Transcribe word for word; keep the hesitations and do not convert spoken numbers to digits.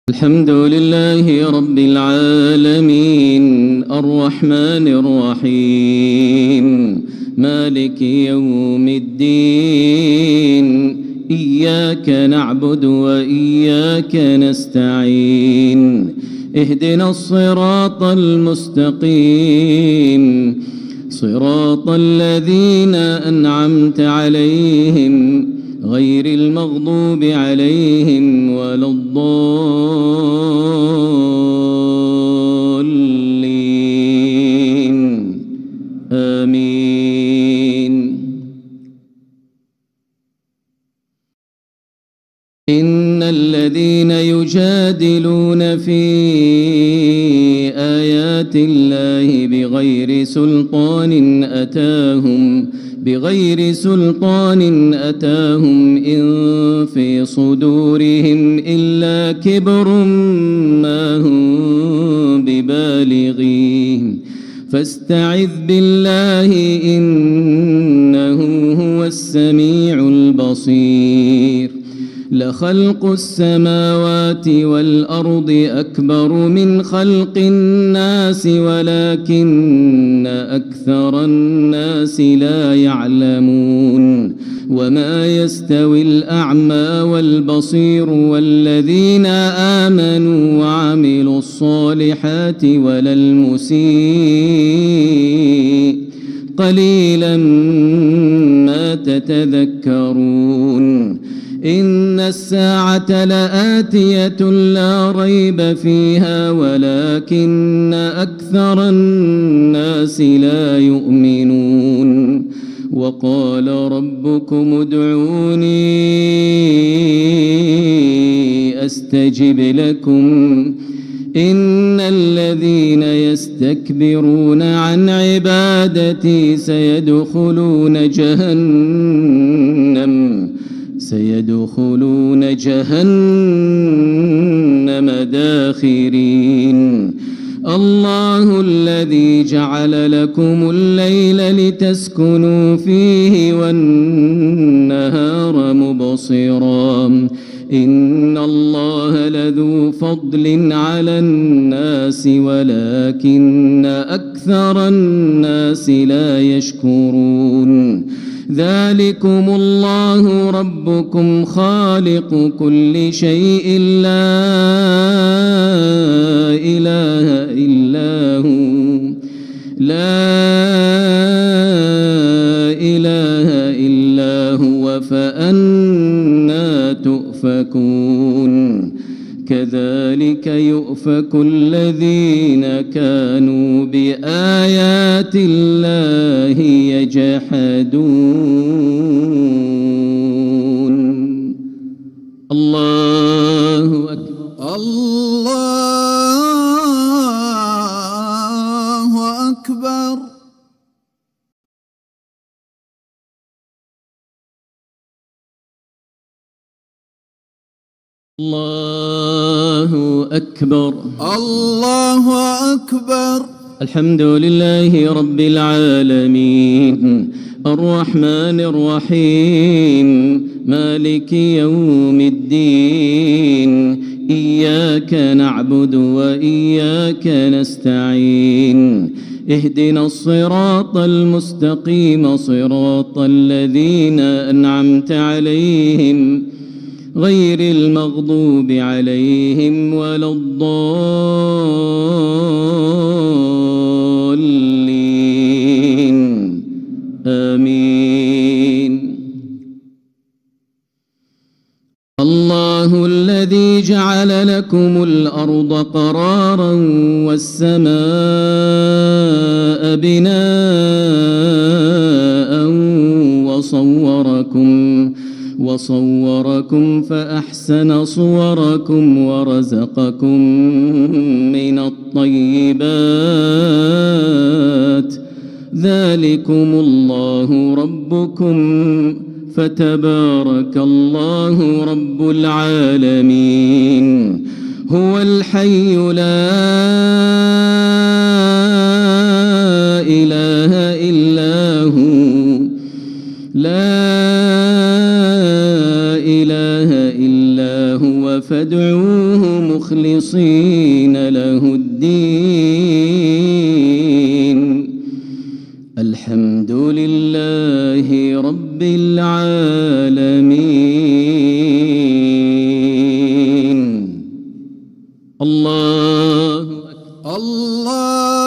الحمد لله رب العالمين الرحمن الرحيم مالك يوم الدين إياك نعبد وإياك نستعين اهدنا الصراط المستقيم صراط الذين أنعمت عليهم غير المغضوب عليهم ولا الضالين آمين. إن الذين يجادلون في آيات الله بغير سلطان أتاهم بغير سلطان أتاهم إن في صدورهم إلا كبر ما هم ببالغيه فاستعذ بالله إنه هو السميع البصير. لخلق السماوات والأرض أكبر من خلق الناس ولكن أكثر الناس لا يعلمون. وما يستوي الأعمى والبصير والذين آمنوا وعملوا الصالحات ولا المسيء قليلا ما تتذكرون. إن الساعة لآتية لا ريب فيها ولكن أكثر الناس لا يؤمنون. وقال ربكم ادعوني أستجب لكم إن الذين يستكبرون عن عبادتي سيدخلون جهنم سيدخلون جهنم داخرين. الله الذي جعل لكم الليل لتسكنوا فيه والنهار مبصرا إن الله لذو فضل على الناس ولكن أكثر الناس لا يشكرون. ذلكم الله ربكم خالق كل شيء لا إله إلا هو لا إله إلا هو فأنى تؤفكون. كذلك يؤفك الذين كانوا بآيات الله يجحدون. الله أكبر. الله أكبر. الله أكبر. الله أكبر. الحمد لله رب العالمين الرحمن الرحيم مالك يوم الدين إياك نعبد وإياك نستعين اهدنا الصراط المستقيم صراط الذين أنعمت عليهم غير المغضوب عليهم ولا الضالين آمين. الله الذي جعل لكم الأرض قرارا والسماء بناء وصوركم وصوركم فأحسن صوركم ورزقكم من الطيبات ذلكم الله ربكم فتبارك الله رب العالمين. هو الحي لا إله إلا هو لا إله إلا هو فادعوه مخلصين له الدين الحمد لله رب العالمين. الله أكبر. الله